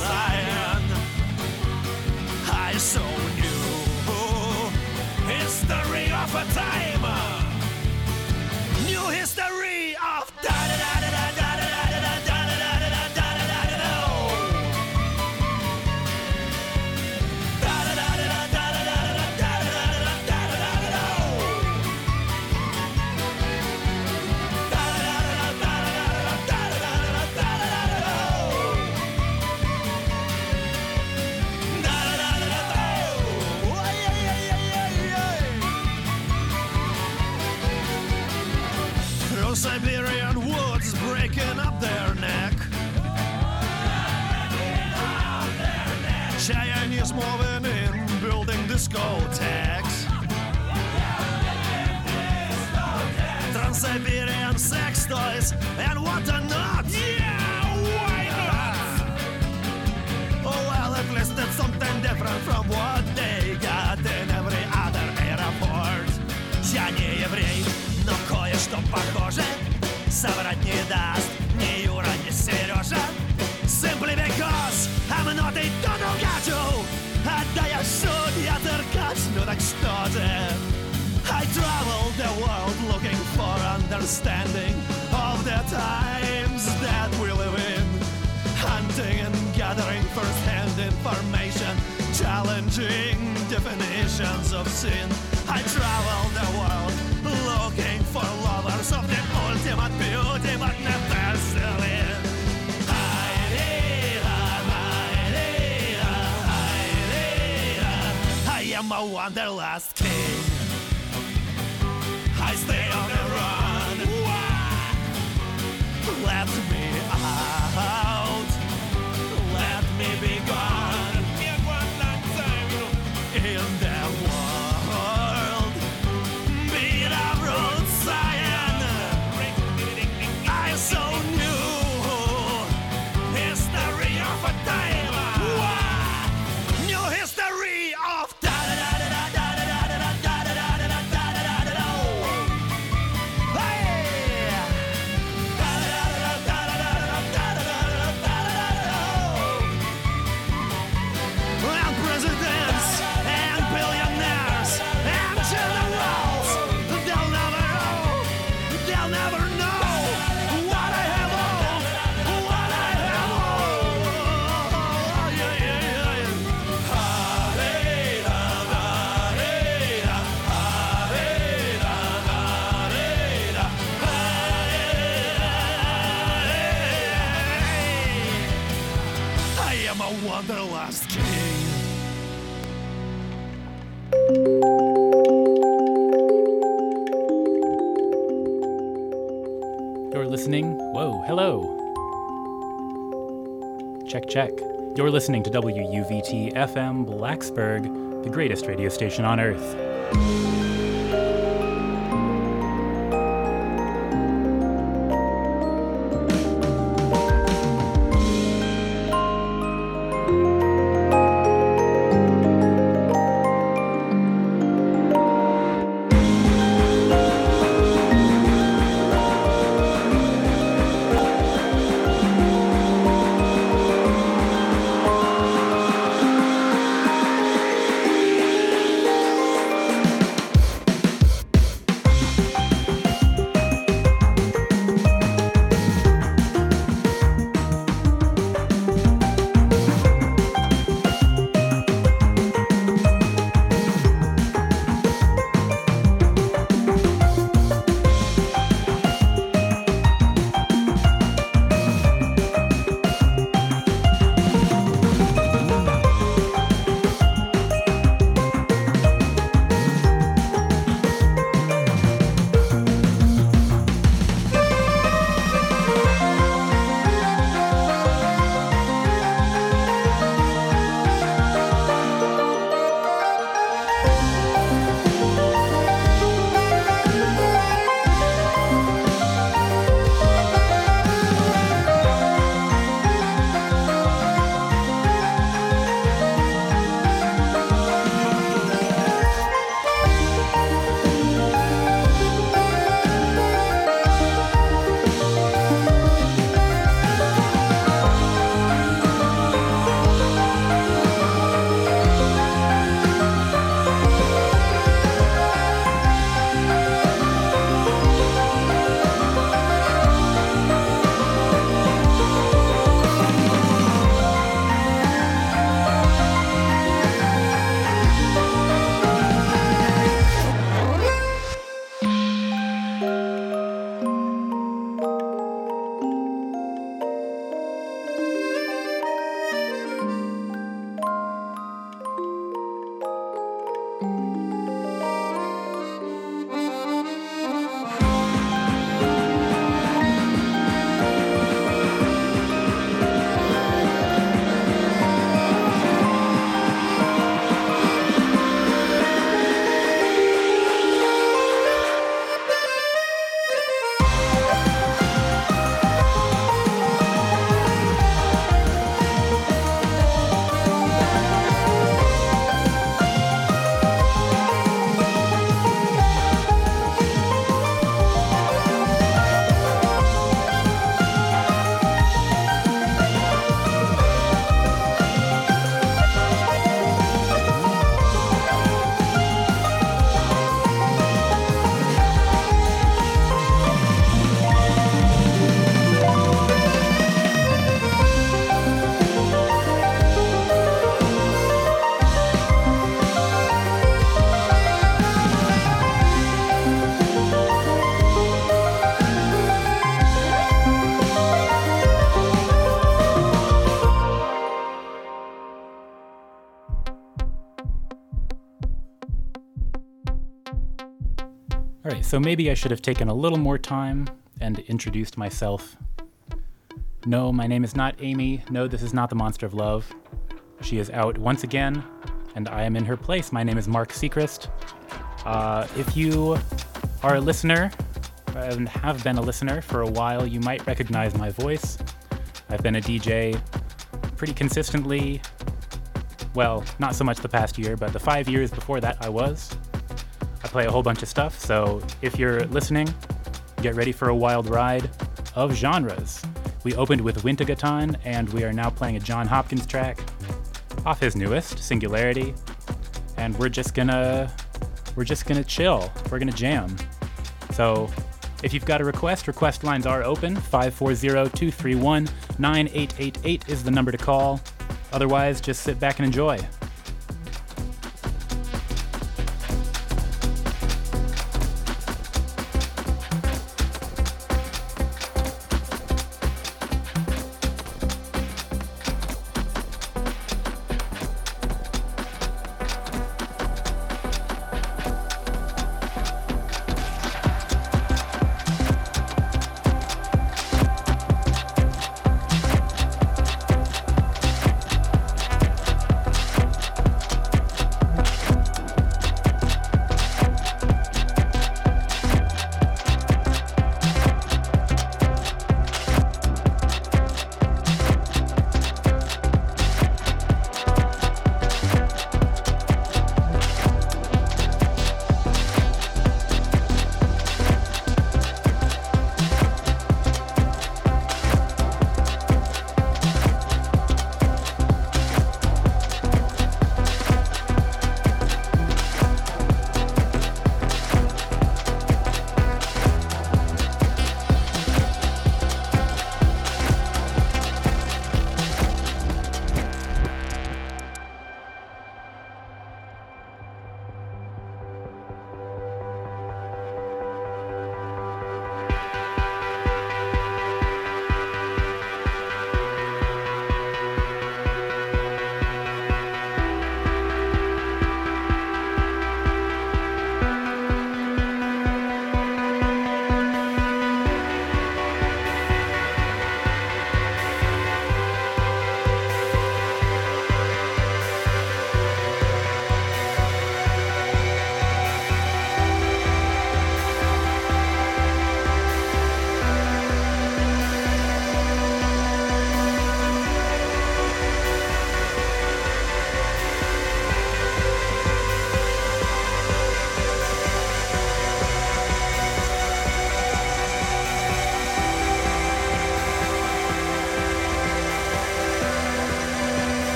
Zion. I so knew history of a time, new history of da da da da da da da da da da da da da da da da da. Through Siberian woods, breaking up their neck. Chinese moving in, building discotheques. Trans-Siberian sex toys and whatnot. Yeah, why not? Oh well, at least it's something different from what they got in every other airport. Я не еврей, но кое-что похоже соврать не даст ни Юра, ни Сережа. Simply because I'm not a total gacho. Да я судья циркач, ну так что же? I travel the world looking for understanding of the times that we live in. Hunting and gathering first-hand information, challenging definitions of sin. I travel the world looking for lovers of the ultimate beauty, but never Celine. I am a wanderlust king. I stay on the run. Let me out. Let me be gone. In the world, beat up road Zion. I so knew history of a time. New history of da da da da da da da da da da da da da da da da. Hey! Da da da da da da da da da da da. And presidents and billionaires and generals, they'll never know what I have owned, what I have owned. Yeah, yeah, yeah, yeah. Ha-hey-da, da-hey-da, ha-hey-da, da-hey-da, hey. I am a wanderlust king. You're listening. Whoa, hello. Check, check. You're listening to WUVT FM Blacksburg, the greatest radio station on earth. Right, so maybe I should have taken a little more time and introduced myself. No, my name is not Amy. No, this is not the Monster of Love. She is out once again, and I am in her place. My name is Mark Seacrest. If you are a listener and have been a listener for a while, you might recognize my voice. I've been a DJ pretty consistently. Well, not so much the past year, but the 5 years before that I was. I play a whole bunch of stuff, so if you're listening, get ready for a wild ride of genres. We opened with Wintegaton, and we are now playing a John Hopkins track off his newest, Singularity, and we're just gonna chill. We're gonna jam. So if you've got a request lines are open. 540-231-9888 is the number to call. Otherwise, just sit back and enjoy.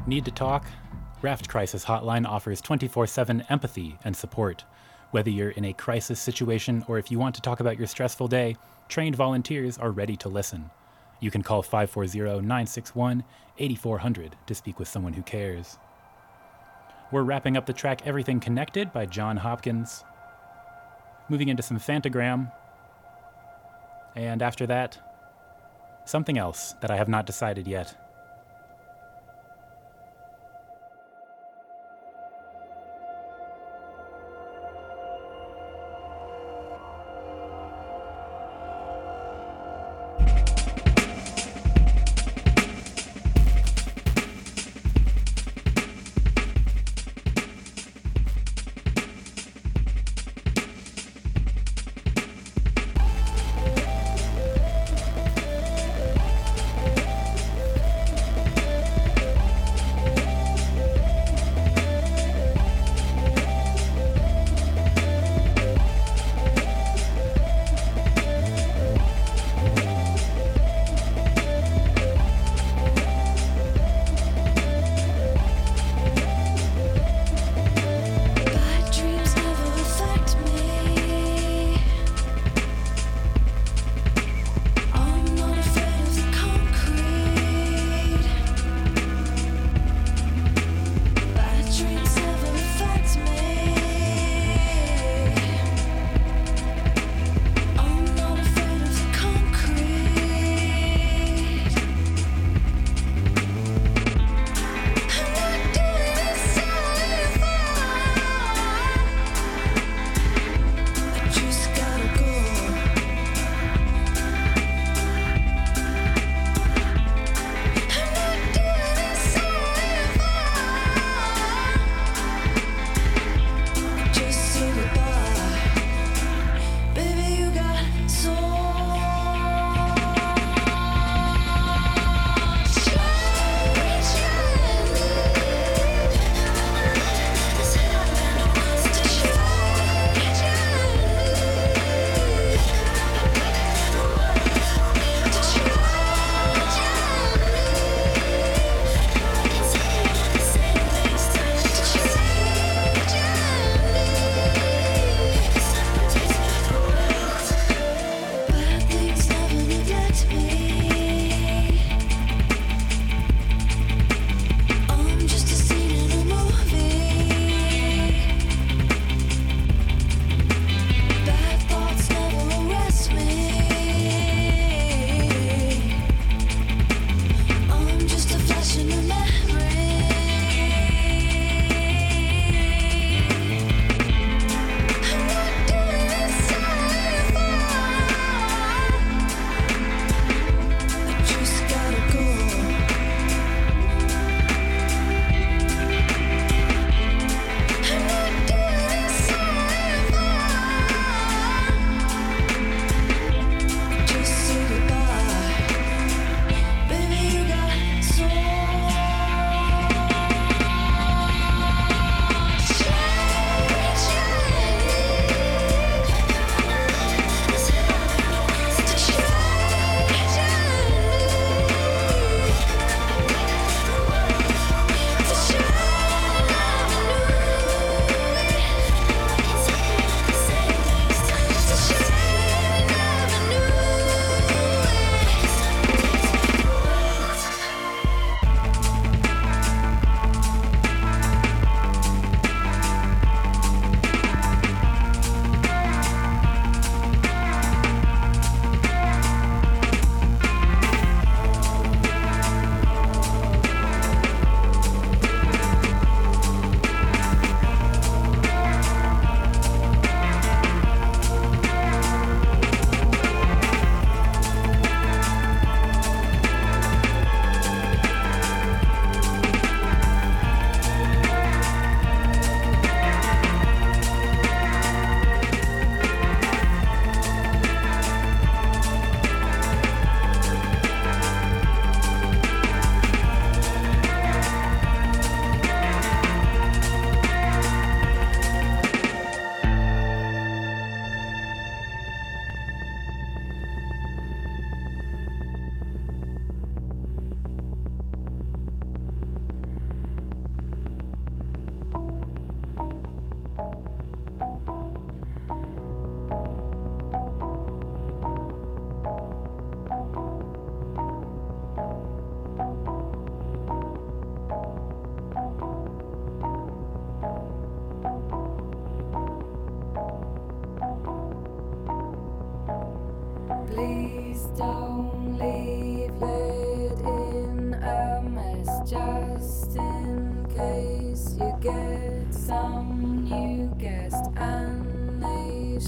Need to talk? Raft Crisis Hotline offers 24/7 empathy and support. Whether you're in a crisis situation or if you want to talk about your stressful day, trained volunteers are ready to listen. You can call 540-961-8400 to speak with someone who cares. We're wrapping up the track Everything Connected by John Hopkins. Moving into some Fantagram. And after that, something else that I have not decided yet.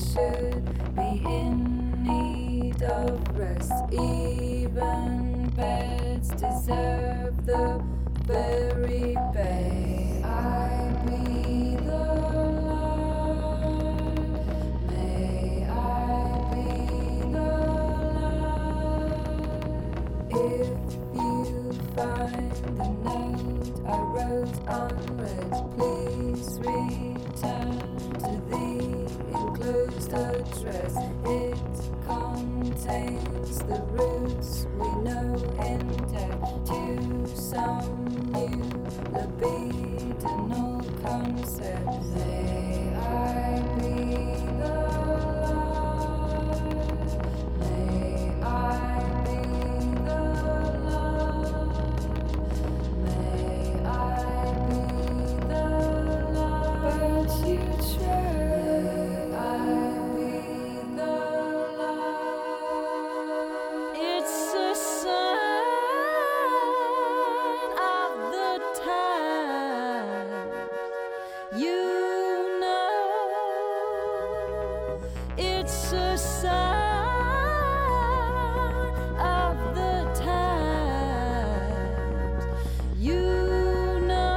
should be in need of rest. Even beds deserve the very bay. I be the light. May I be the light. If you find the note I wrote unread, please return to the enclosed address. It contains the roots we know in death to some new libidinal concept. May I be the light. May I be the light. May I be the light. But you try. May I be the light. It's a sign of the times. You know, it's a sign of the times. You know.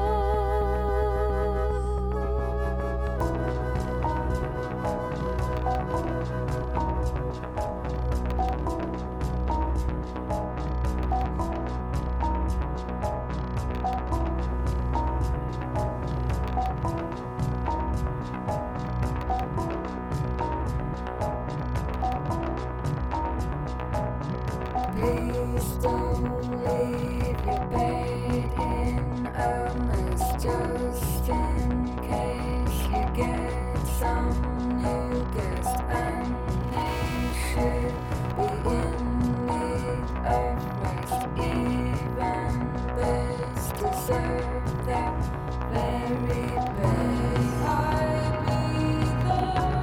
Please don't leave your bed in a mess, just in case you get some new guest, and they should be in need of rest. Even beds deserve that very best. I be the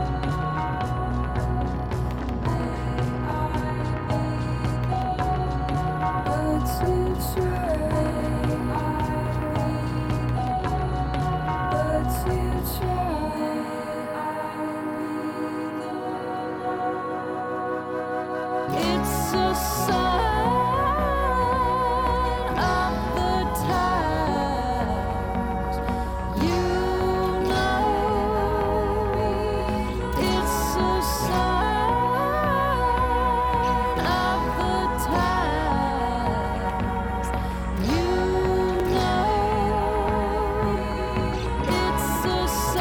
light. May I be the light. But you try. But you try. It's a sign of the times. You know, it's a sign of the times. You know, it's a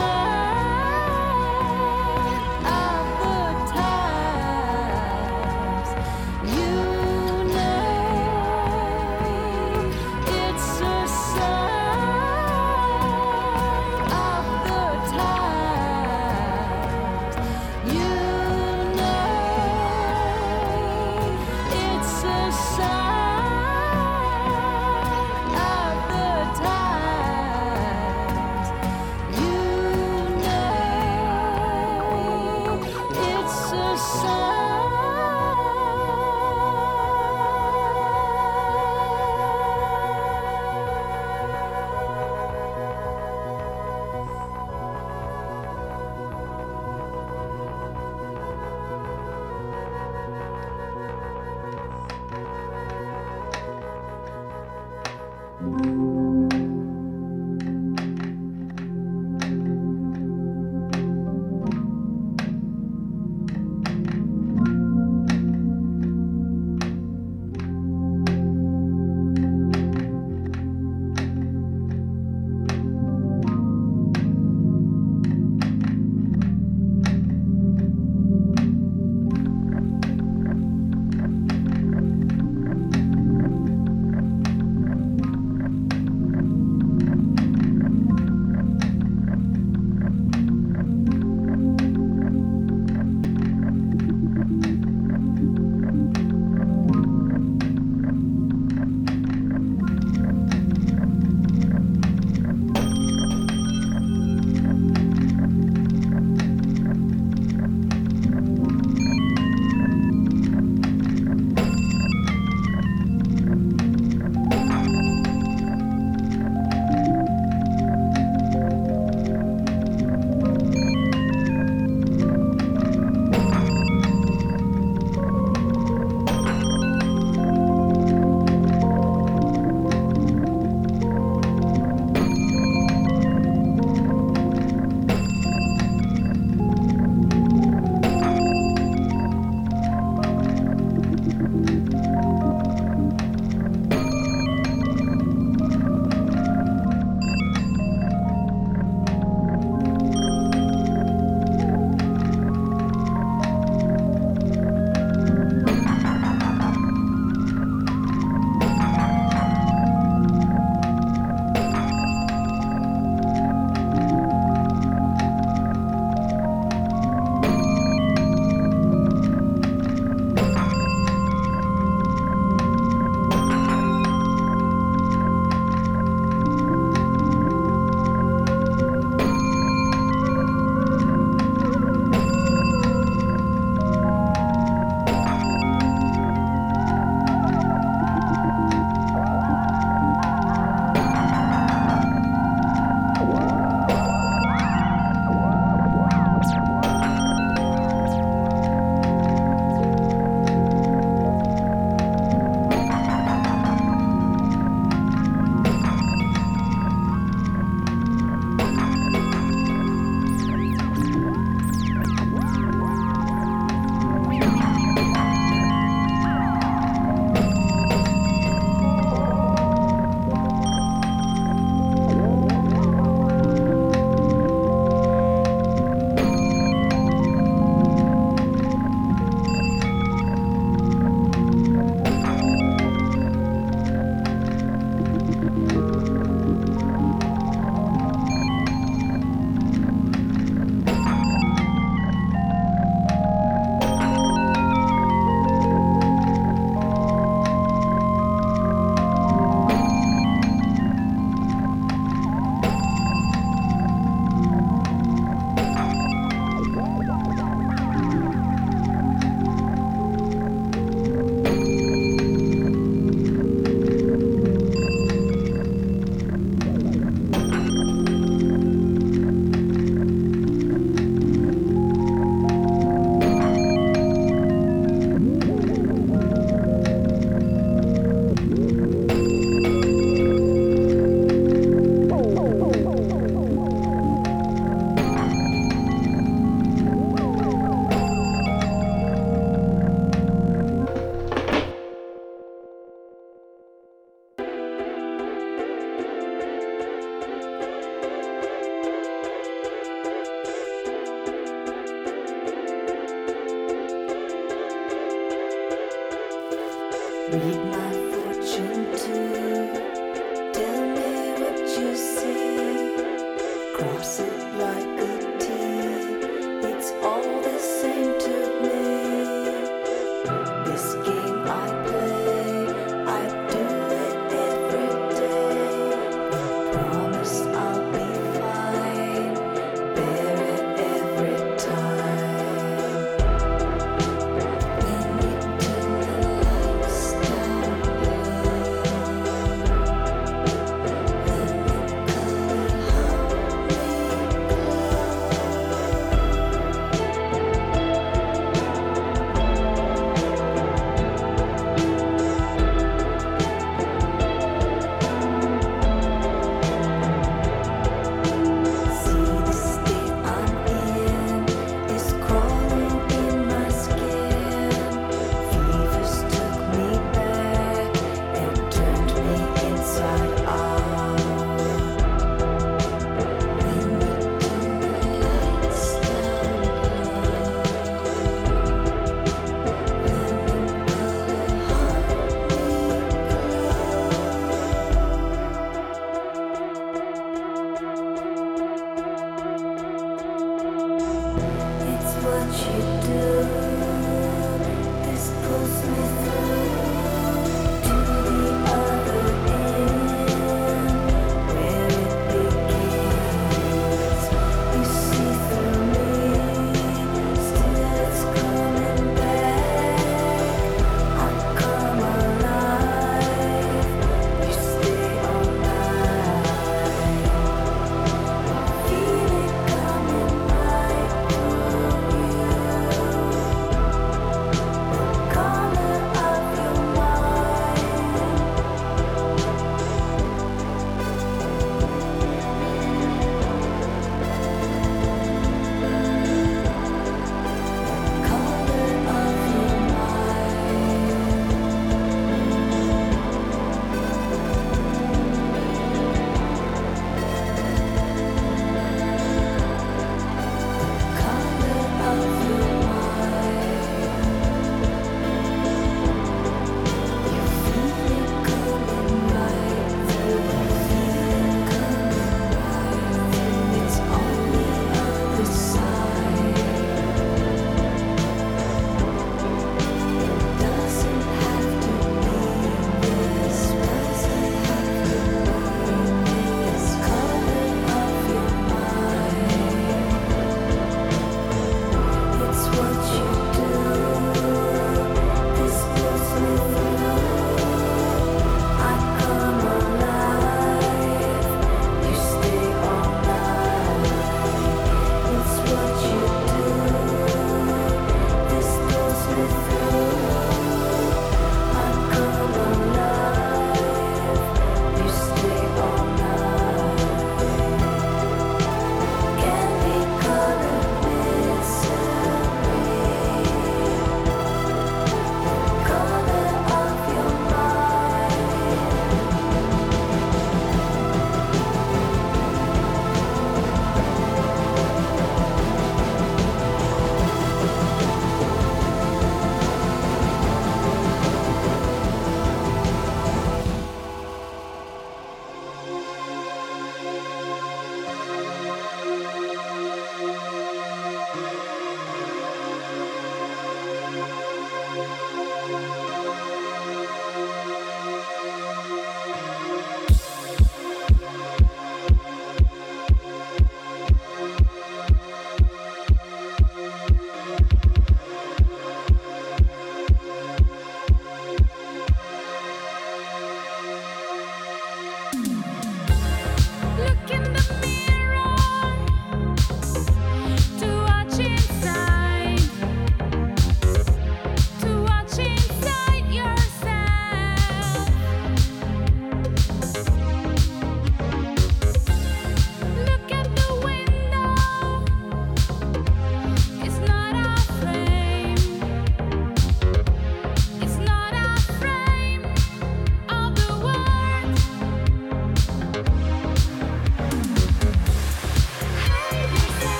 sign of the times. You know, it's a sign of the times. You know, it's a sign of the times. You know, it's a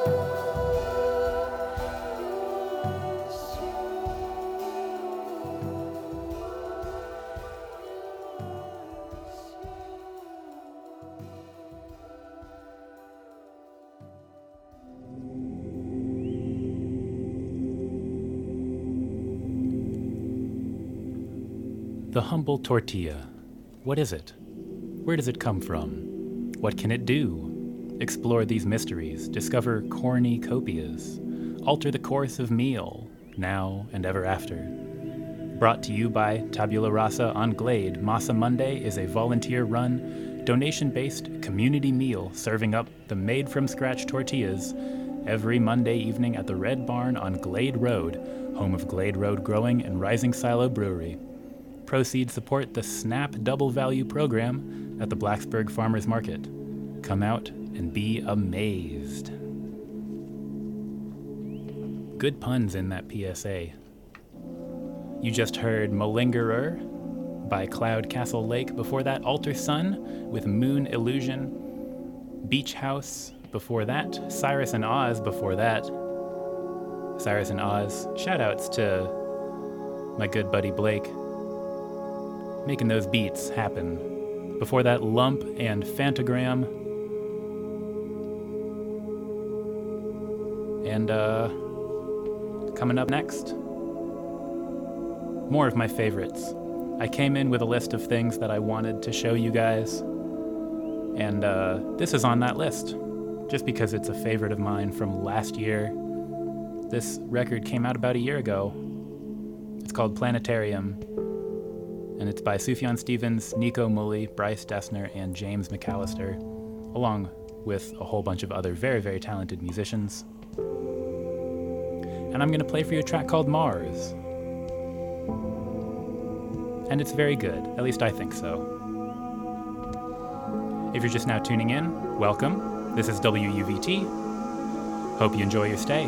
The humble tortilla. What is it? Where does it come from? What can it do? Explore these mysteries, discover corny copias, alter the course of meal, now and ever after. Brought to you by Tabula Rasa on Glade, Masa Monday is a volunteer-run, donation-based community meal serving up the made-from-scratch tortillas every Monday evening at the Red Barn on Glade Road, home of Glade Road Growing and Rising Silo Brewery. Proceeds support the SNAP Double Value program at the Blacksburg Farmers Market. Come out and be amazed. Good puns in that PSA. You just heard Malingerer by Cloud Castle Lake. Before that, Alter Sun with Moon Illusion. Beach House before that. Cyrus and Oz before that. Cyrus and Oz. Shoutouts to my good buddy Blake, making those beats happen. Before that, Lump and Fantagram. And coming up next, more of my favorites. I came in with a list of things that I wanted to show you guys, and this is on that list, just because it's a favorite of mine from last year. This record came out about a year ago. It's called Planetarium, and it's by Sufjan Stevens, Nico Mulley, Bryce Dessner, and James McAllister, along with a whole bunch of other very, very talented musicians. And I'm going to play for you a track called Mars. And it's very good, at least I think so. If you're just now tuning in, welcome. This is WUVT. Hope you enjoy your stay.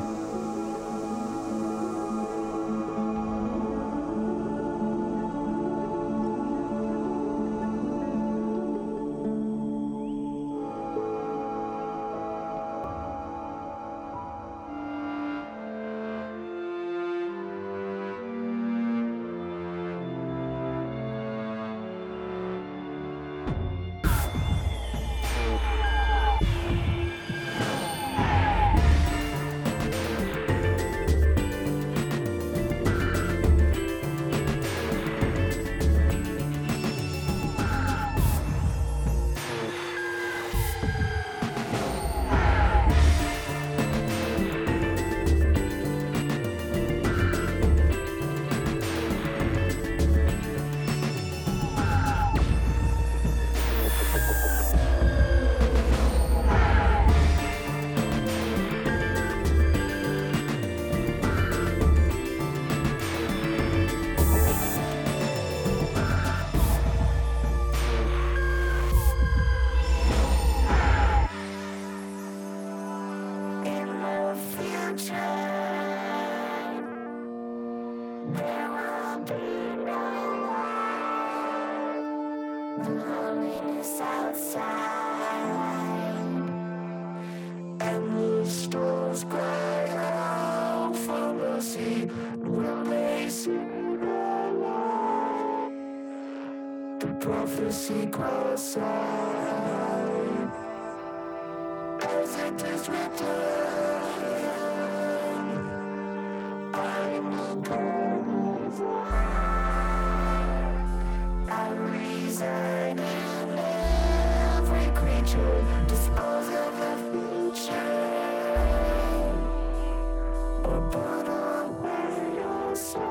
Prophecy grows on as it is written. I will go over. I reside in every creature, dispose of the future, or burn away your soul.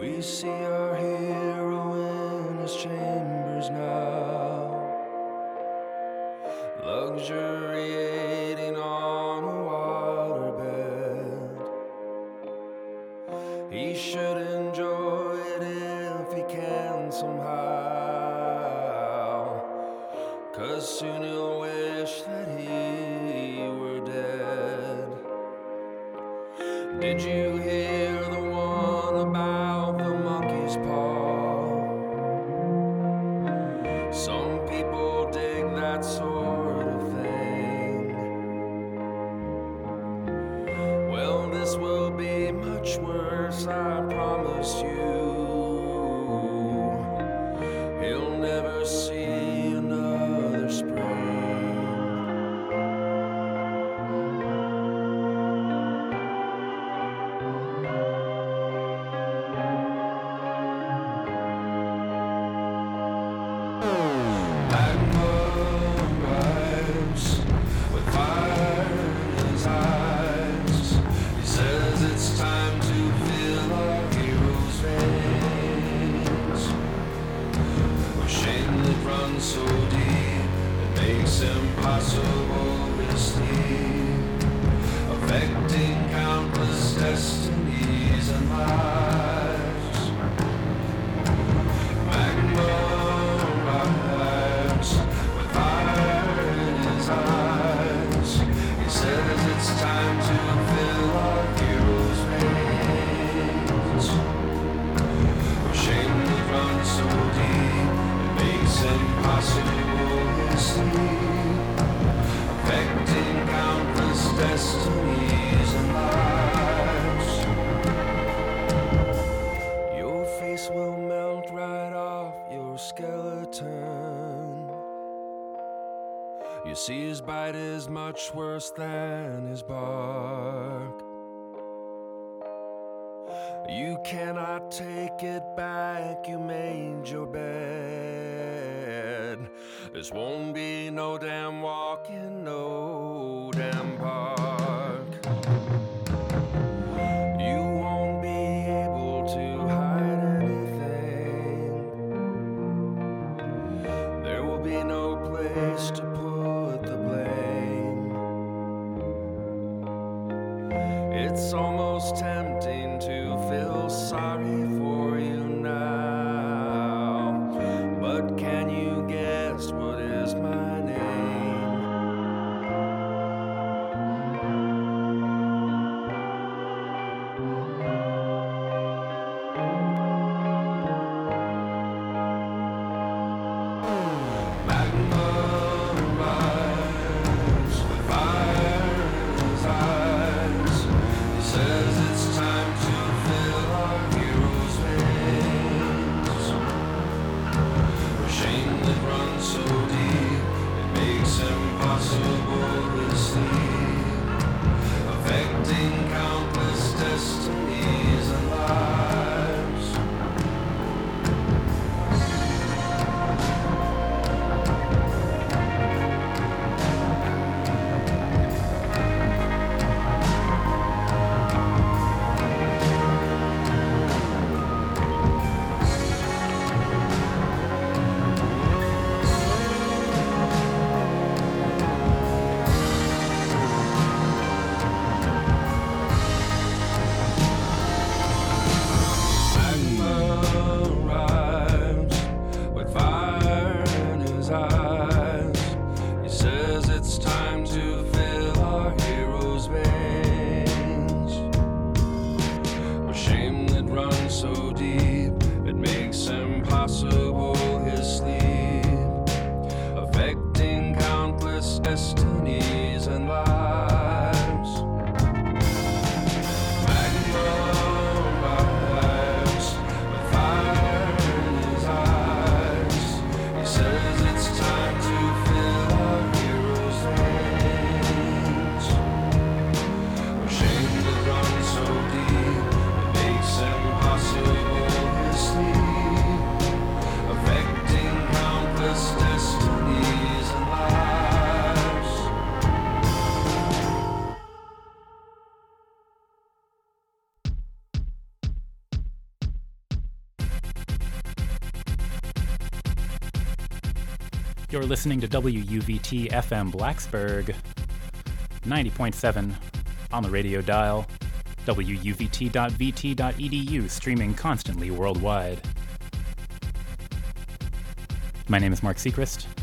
We see our hero in his chambers now, luxuriating on a waterbed. He should enjoy it if he can somehow, 'cause soon he'll wish that he were dead. Did you hear the one about the monkey's paw? Some people dig that sort of thing. Well, this will be much worse, I promise you. He'll never see another spring. With fire in his eyes, he says it's time to fill our heroes' veins. A shame that runs so deep, it makes impossible to sleep, affecting countless destinies and lives. Magma arrives with fire in his eyes. He says it's time to fill our heroes' veins. A shame that runs so deep, it makes impossible to sleep, affecting countless destinies and lives. Your face will melt right off your skeleton. You see, his bite is much worse than his bark. You cannot take it back, you made your bed. This won't be no damn walk in no damn park. You won't be able to hide anything. There will be no place to put the blame. It's almost tempting to feel sorry for you now, but can you guess what is my name? Magma arrives with fire in his eyes. He says it's time to fill our heroes' You're listening to WUVT FM Blacksburg, 90.7 on the radio dial, wuvt.vt.edu, streaming constantly worldwide. My name is Mark Seacrest.